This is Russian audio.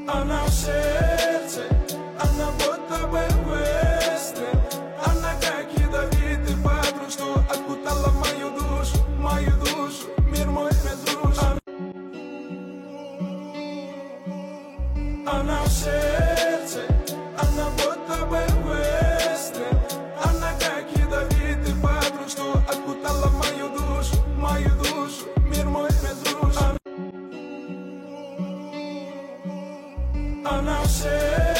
Она в сердце, она будто бы выстрел. Она как ядовитый патруль, что окутала мою душу, мир мой разрушен. Она в сердце, она будто бы выстрел. Она как ядовитый патруль, что окутала мою душу, мир мой разрушен. Она в сердце.